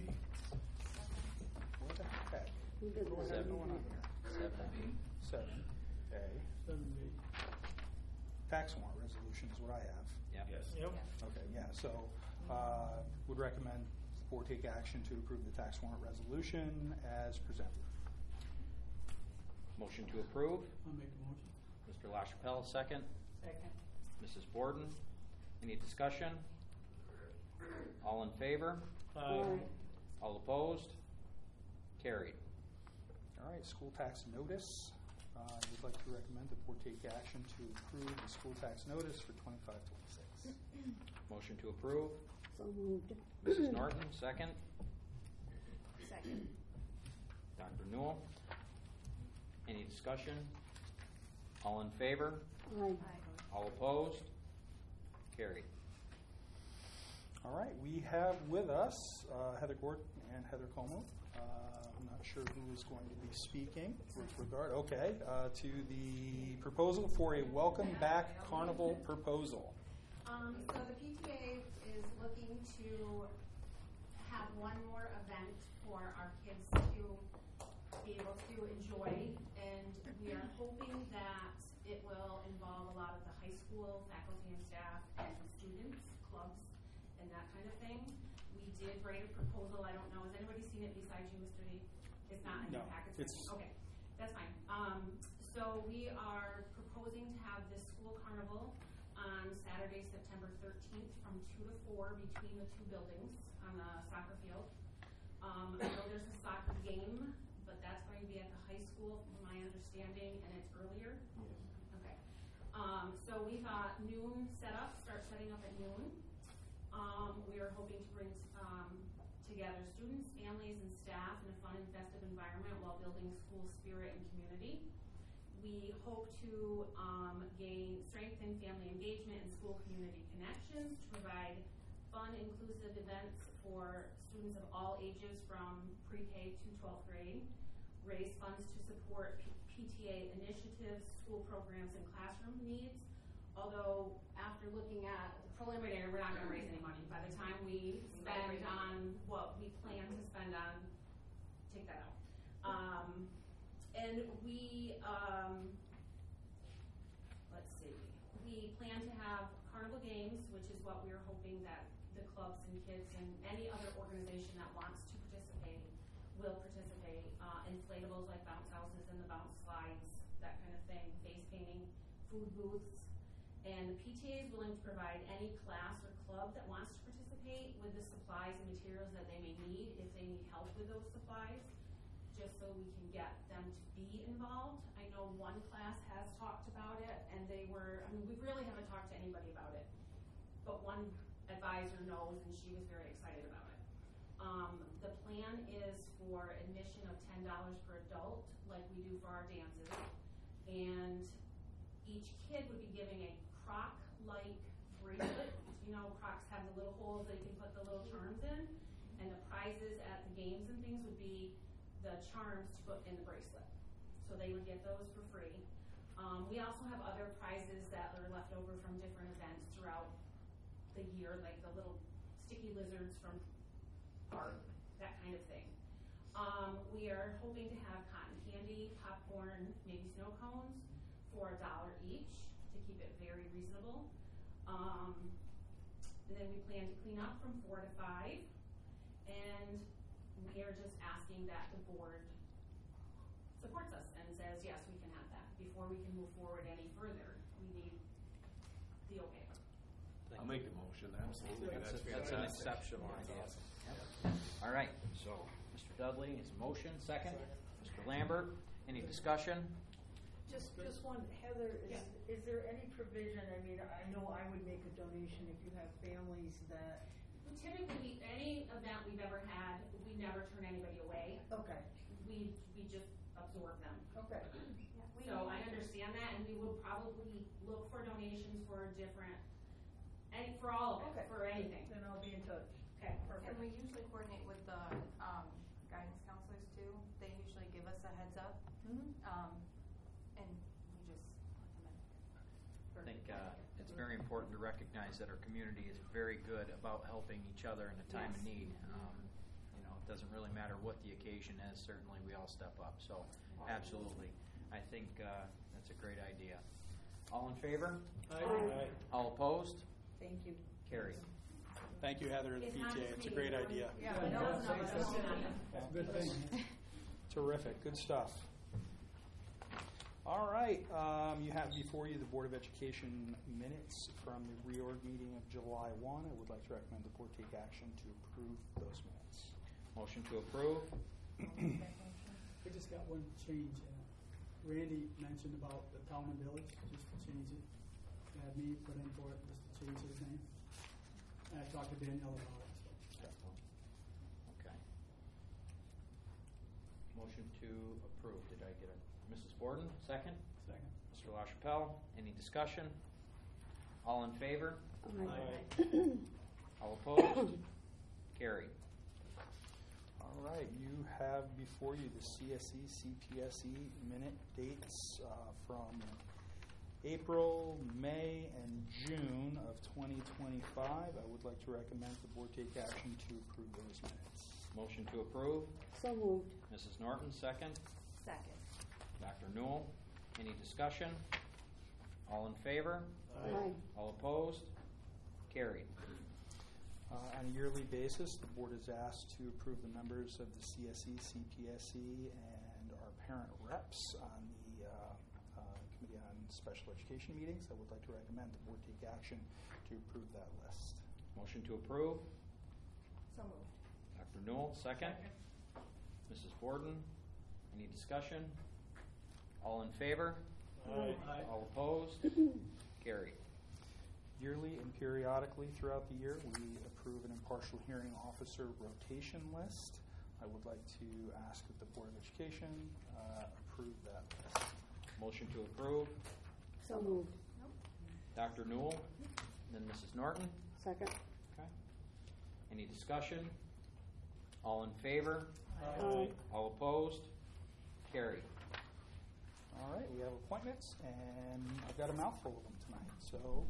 What the heck? who did What do I that? have going on here? Seven B. Seven A. Seven B. Tax warrant resolution is what I have. Yep. Yes. Yep. Okay, yeah, so, uh, would recommend the board take action to approve the tax warrant resolution as presented. Motion to approve. I'll make the motion. Mister LaChapelle, second. Second. Missus Borden. Any discussion? All in favor? Aye. All opposed? Carried. All right, school tax notice. Uh, I would like to recommend the board take action to approve the school tax notice for twenty-five twenty-six. Motion to approve. So moved. Missus Norton, second. Second. Doctor Newell. Any discussion? All in favor? Aye. All opposed? Carried. All right, we have with us uh, Heather Gordon and Heather Como. Uh, I'm not sure who is going to be speaking with regard, okay, uh, to the proposal for a welcome back carnival proposal. Um, so the P T A is looking to have one more event for our kids to be able to enjoy, and we are hoping that it will involve a lot of the high school faculty and staff and students, clubs, and that kind of thing. We did write a proposal. I don't know, has anybody seen it besides you, Mister D? It's not in No, your package. it's- Okay, that's fine. Um, so we are proposing to have this school carnival on Saturday, September thirteenth, from two to four between the two buildings on the soccer field. Um, I know there's a soccer game, but that's going to be at the high school, from my understanding, and it's earlier. Okay. Um, so we thought noon setup, start setting up at noon. Um, we are hoping to bring um, together students, families, and staff in a fun and festive environment while building school spirit and community. We hope to um, gain strengthen family engagement and school community connections, to provide fun, inclusive events for students of all ages from pre-K to twelfth grade, raise funds to support P- PTA initiatives, school programs, and classroom needs. Although after looking at the preliminary, we're not going to raise any money. By the time we spend on what we plan to spend on, take that out. Um, and we, um, let's see, we plan to have carnival games, which is what we're hoping that the clubs and kids and any other organization that wants to participate will participate. Uh, inflatables like bounce houses and the bounce slides, that kind of thing, face painting, food booths. And the P T A is willing to provide any class or club that wants to participate with the supplies and materials that they may need if they need help with those supplies, just so we can get them to be involved. I know one class has talked about it, and they were, I mean, we really haven't talked to anybody about it, but one advisor knows, and she was very excited about it. Um, the plan is for admission of ten dollars per adult, like we do for our dances, and each kid would be giving a Croc-like bracelet. You know, Crocs have the little holes that you can put the little charms in, and the prizes at the games and things would be the charms to put in the bracelet. So they would get those for free. Um, we also have other prizes that are left over from different events throughout the year, like the little sticky lizards from park, that kind of thing. Um, we are hoping to have cotton candy, popcorn, maybe snow cones for a dollar each to keep it very reasonable. Um, and then we plan to clean up from four to five, and we are just asking that the board supports us and says, yes, we can have that. Before we can move forward any further, we need the okay. I'll make the motion, absolutely. That's, That's a, that's an fantastic. exceptional idea. Yep. All right, so Mister Dudley is motion, second. Mister Lambert, any discussion? Just, just one, Heather, is, Yeah. is there any provision, I mean, I know I would make a donation if you have families that, Typically, any event we've ever had, we never turn anybody away. okay, We we just absorb them. okay. So I understand that, and we would probably look for donations for different, any for all of it, Okay. for anything. Then I'll be in touch. Okay. Perfect. And we usually coordinate with the um, guidance counselors too. They usually give us a heads up, Mhm. um, and we just let them in. I think uh, it's very important to recognize that our community is very good about helping each other in a time of Yes. need. Um, you know, it doesn't really matter what the occasion is. Certainly, we all step up. So, absolutely, I think uh, that's a great idea. All in favor? Aye. All opposed? Thank you. Carried. Thank you, Heather, and the It's P not T A. just It's a me. great idea. Yeah, But no, those it's- of us it's- who don't. That's a good thing. Terrific, good stuff. All right, um, you have before you the Board of Education minutes from the reorg meeting of July first. I would like to recommend the board take action to approve those minutes. Motion to approve. I just got one change. Uh, Randy mentioned about the town and village, just to change it. Had me put in for it, just to change his name. And I talked to Danielle about it, so. Okay. Motion to approve. Did I get a Missus Borden, second? Second. Mister LaChapelle, any discussion? All in favor? Aye. All opposed? Carried. All right, you have before you the C S E, C P S E minute dates uh, from April, May, and June of twenty twenty-five. I would like to recommend the board take action to approve those minutes. Motion to approve. So moved. Missus Norton, second. Second. Doctor Newell, any discussion? All in favor? Aye. All opposed? Carried. Uh, on a yearly basis, the board is asked to approve the members of the C S E, C P S E, and our parent reps on the uh, uh, Committee on Special Education meetings. I would like to recommend the board take action to approve that list. Motion to approve. So moved. Doctor Newell, second. Missus Borden, any discussion? All in favor? Aye. All opposed? Carried. Yearly and periodically throughout the year, we approve an impartial hearing officer rotation list. I would like to ask that the Board of Education uh, approve that list. Motion to approve. So moved. Doctor Newell, then Missus Norton. Second. Okay. Any discussion? All in favor? Aye. All opposed? Carried. All right, we have appointments, and I've got a mouthful of them tonight. So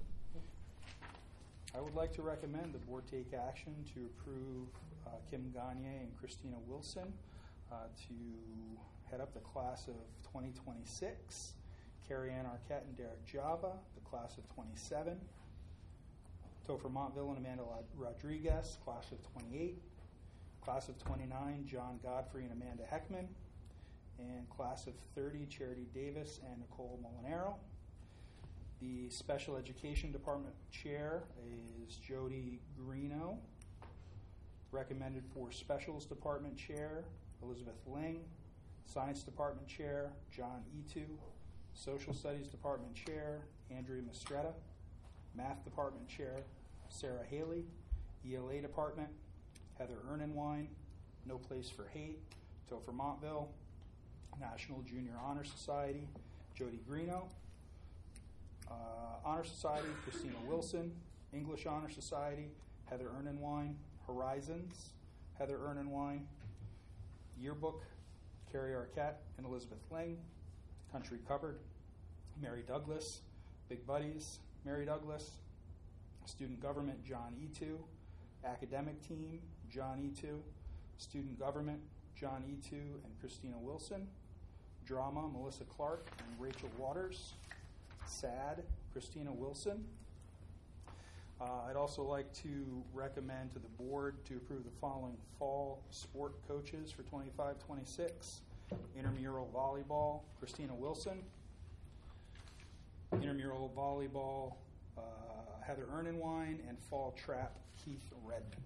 I would like to recommend the board take action to approve uh, Kim Gagne and Christina Wilson uh, to head up the class of twenty twenty-six, Carrie Ann Arquette and Derek Java, the class of twenty-seven, Topher Montville and Amanda Rodriguez, class of twenty-eight, class of twenty-nine, John Godfrey and Amanda Heckman, and class of thirty, Charity Davis and Nicole Molinaro. The Special Education Department Chair is Jody Greeno. Recommended for Specials Department Chair, Elizabeth Ling. Science Department Chair, John Etu. Social Studies Department Chair, Andrea Mistretta. Math Department Chair, Sarah Haley. E L A Department, Heather Ernenwine. No Place for Hate, Topher Montville. National Junior Honor Society, Jody Greeno. Uh, Honor Society, Christina Wilson. English Honor Society, Heather Ernenwine. Horizons, Heather Ernenwine. Yearbook, Carrie Arquette and Elizabeth Ling. Country Covered, Mary Douglas. Big Buddies, Mary Douglas. Student Government, John Etu. Academic Team, John Etu. Student Government, John Etu and Christina Wilson. Drama, Melissa Clark and Rachel Waters. S A D, Christina Wilson. Uh, I'd also like to recommend to the board to approve the following fall sport coaches for twenty-five twenty-six. Intramural volleyball, Christina Wilson. Intramural volleyball, uh, Heather Ernenwine, and fall trap, Keith Redmond.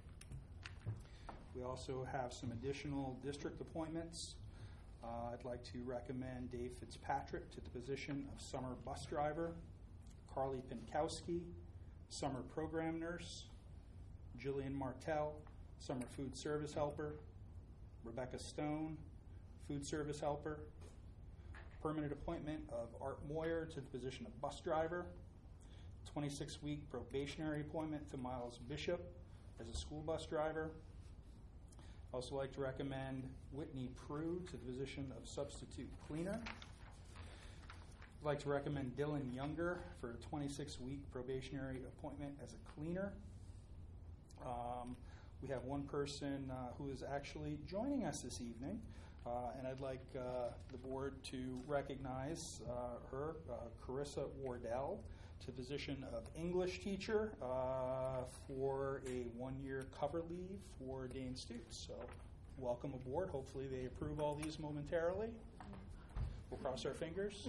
We also have some additional district appointments. Uh, I'd like to recommend Dave Fitzpatrick to the position of summer bus driver, Carly Pinkowski, summer program nurse, Jillian Martell, summer food service helper, Rebecca Stone, food service helper, permanent appointment of Art Moyer to the position of bus driver, twenty-six week probationary appointment to Miles Bishop as a school bus driver. I'd also like to recommend Whitney Prue to the position of substitute cleaner. I'd like to recommend Dylan Younger for a twenty-six week probationary appointment as a cleaner. Um, we have one person uh, who is actually joining us this evening, uh, and I'd like uh, the board to recognize uh, her, uh, Carissa Wardell, to the position of English teacher uh, for a one-year cover leave for Dane Stutes. So welcome aboard. Hopefully they approve all these momentarily. We'll cross our fingers.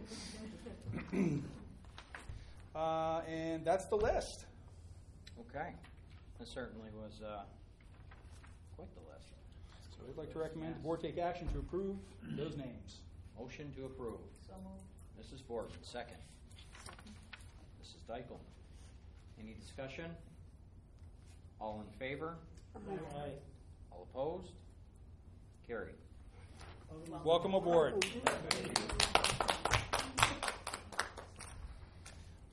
uh, and that's the list. Okay. That certainly was uh, quite the list. So I'd like to recommend the board take action to approve those names. Motion to approve. So moved. Missus Borden, second. Missus Dykle. Any discussion? All in favor? Aye. All opposed? Carried. Welcome aboard. All right.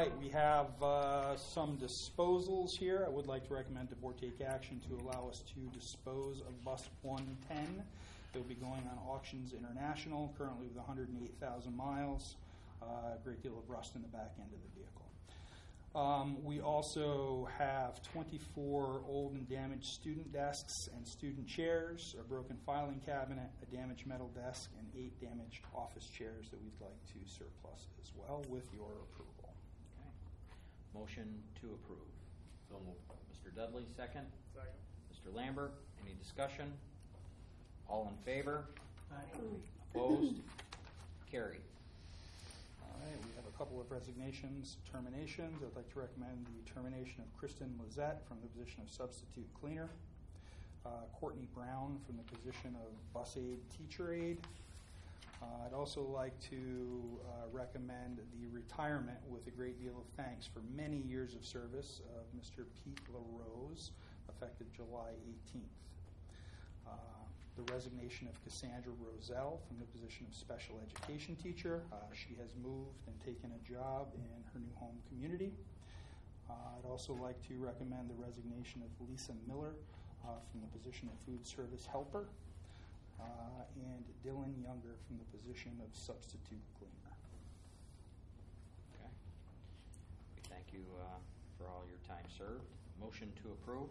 right, we have uh, some disposals here. I would like to recommend the board take action to allow us to dispose of bus one ten. It will be going on Auctions International, currently with one hundred eight thousand miles. Uh, a great deal of rust in the back end of the vehicle. Um, we also have twenty-four old and damaged student desks and student chairs, a broken filing cabinet, a damaged metal desk, and eight damaged office chairs that we'd like to surplus as well with your approval. Okay. Motion to approve. So moved. Mister Dudley, second. Second. Mister Lambert, any discussion? All in favor? Aye. Opposed? Carried. All right, we have a couple of resignations, terminations. I'd like to recommend the termination of Kristen Lizette from the position of substitute cleaner, uh, Courtney Brown from the position of bus aide teacher aide. Uh, I'd also like to uh, recommend the retirement with a great deal of thanks for many years of service of Mister Pete LaRose, effective July eighteenth. Uh, the resignation of Cassandra Roselle from the position of special education teacher. Uh, she has moved and taken a job in her new home community. Uh, I'd also like to recommend the resignation of Lisa Miller uh, from the position of food service helper, uh, and Dylan Younger from the position of substitute cleaner. Okay. We thank you uh, for all your time served. Motion to approve.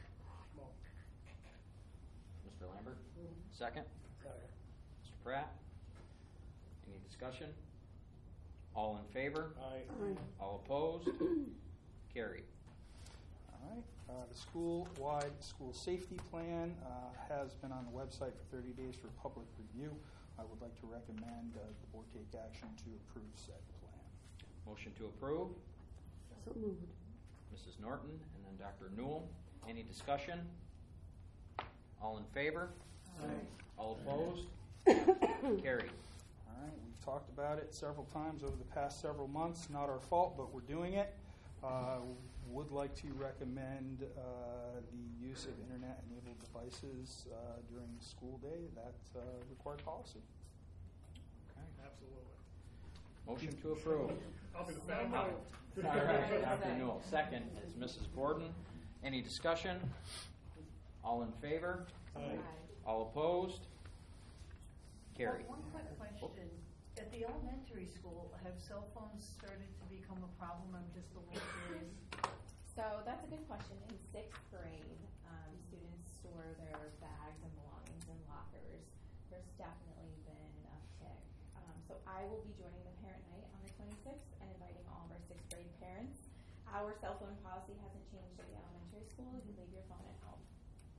Mister Lambert, second. Second. Mister Pratt, any discussion? All in favor? Aye. All opposed? Carried. All right. Uh, the school-wide school safety plan uh, has been on the website for thirty days for public review. I would like to recommend uh, the board take action to approve said plan. Motion to approve. So moved. Missus Norton and then Doctor Newell. Any discussion? All in favor? Aye. All opposed? Carried. All right. We've talked about it several times over the past several months. Not our fault, but we're doing it. Uh, would like to recommend uh, the use of internet-enabled devices uh, during the school day. That's uh, required policy. Okay. Absolutely. Motion to approve. I'll be the fan. All right, Doctor Newell. Second is Missus Gordon. Any discussion? All in favor? Aye. All opposed? Carried. One quick question. At the elementary school, have cell phones started to become a problem? I'm just a little curious. So that's a good question. In sixth grade, um, students store their bags and belongings in lockers. There's definitely been an uptick. Um, so I will be joining the parent night on the twenty-sixth and inviting all of our sixth grade parents. Our cell phone policy hasn't changed at the elementary school. You leave your phone at home.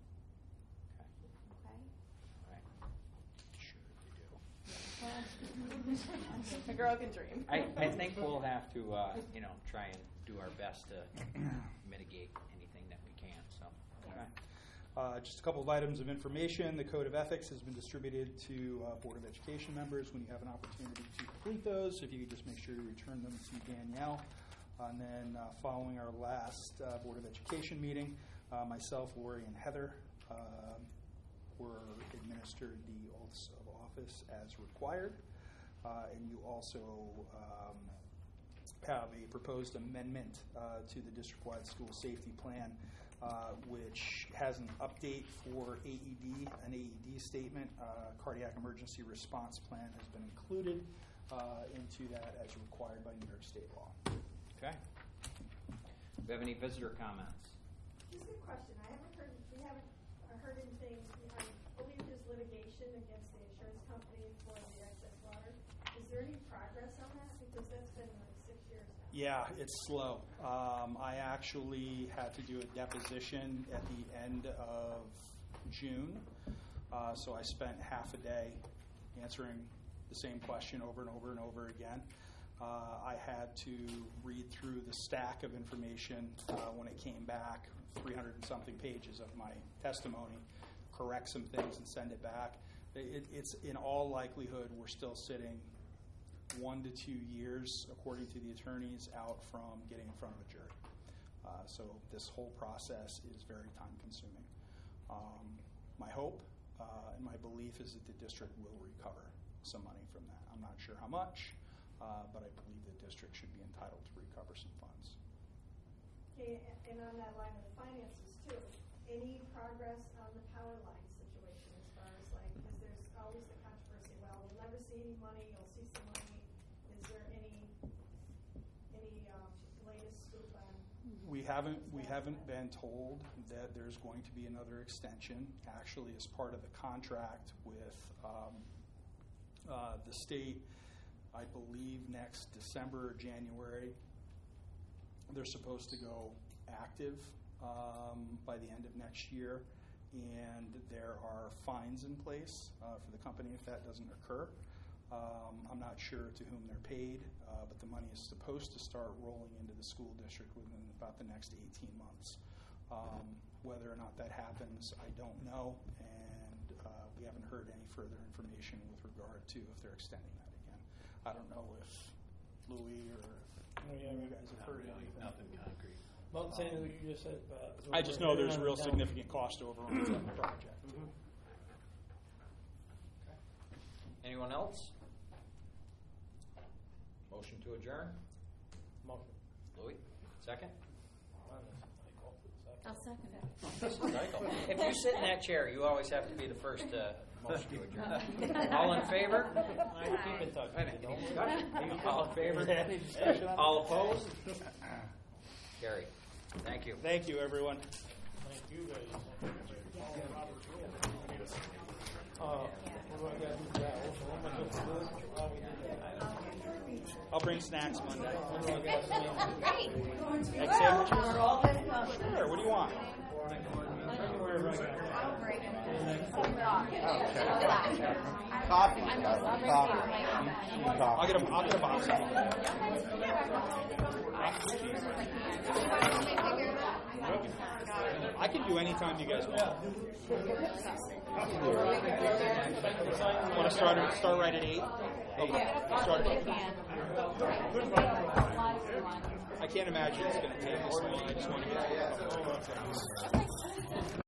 Okay. Okay? All right. Sure they do. Well, a girl can dream. I, I think we'll have to, uh, you know, try and do our best to mitigate anything that we can. So, okay. Uh, just a couple of items of information. The Code of Ethics has been distributed to uh, Board of Education members when you have an opportunity to complete those. If you could just make sure to return them to Danielle. And then uh, following our last uh, Board of Education meeting, uh, myself, Lori, and Heather uh, were administered the oaths of office as required. Uh, and you also um, have a proposed amendment uh, to the district-wide school safety plan, uh, which has an update for A E D, an A E D statement. Uh, cardiac emergency response plan has been included uh, into that as required by New York State law. Okay. Do we have any visitor comments? Just a question. I haven't heard, we haven't uh, heard anything. I believe there's litigation against the insurance company for the excess water. Is there any progress on that? Because that's been like six years now. Yeah, it's slow. Um, I actually had to do a deposition at the end of June, uh, so I spent half a day answering the same question over and over and over again. Uh, I had to read through the stack of information uh, when it came back, three hundred and something pages of my testimony, correct some things and send it back. It, it's in all likelihood we're still sitting one to two years, according to the attorneys, out from getting in front of a jury. Uh, so this whole process is very time consuming. Um, my hope uh, and my belief is that the district will recover some money from that. I'm not sure how much. uh, but I believe the district should be entitled to recover some funds. Okay, and on that line of the finances too, any progress on the power line situation as far as like, because there's always the controversy, well, we'll never see any money, you'll see some money. Is there any, any, um, latest scoop on? We haven't, we haven't been told that there's going to be another extension. Actually, as part of the contract with um, uh, the state, I believe next December or January, they're supposed to go active um, by the end of next year, and there are fines in place uh, for the company if that doesn't occur. Um, I'm not sure to whom they're paid, uh, but the money is supposed to start rolling into the school district within about the next eighteen months. Um, whether or not that happens, I don't know, and uh, we haven't heard any further information with regard to if they're extending that again. I don't know if Louis or Oh, yeah, you right. guys have Not heard really, anything. nothing concrete. About the same as what you just said. Uh, is what I just we're know hearing there's on real the town. significant cost overruns on the project. Anyone else? Motion to adjourn? Motion. Louis, second? I'll second it. Missus Dykel. If you sit in that chair, you always have to be the first uh, motion to adjourn. All in favor? Keep in touch. Any discussion? All in favor? Any discussion on it? All opposed? Carried. Thank you. Thank you, everyone. Thank you guys. Uh, what do I gotta do now? What am I supposed to do? How we do that? I'll bring snacks Monday. What do I gotta say? Egg sandwiches? Sure, what do you want? Wherever I got. Coffee. Coffee. I'll get a, I'll get a box. I can do any time you guys want. Want to start at, start right at eight? Eight. Start at eight. I can't imagine it's going to take this long. I just want to get.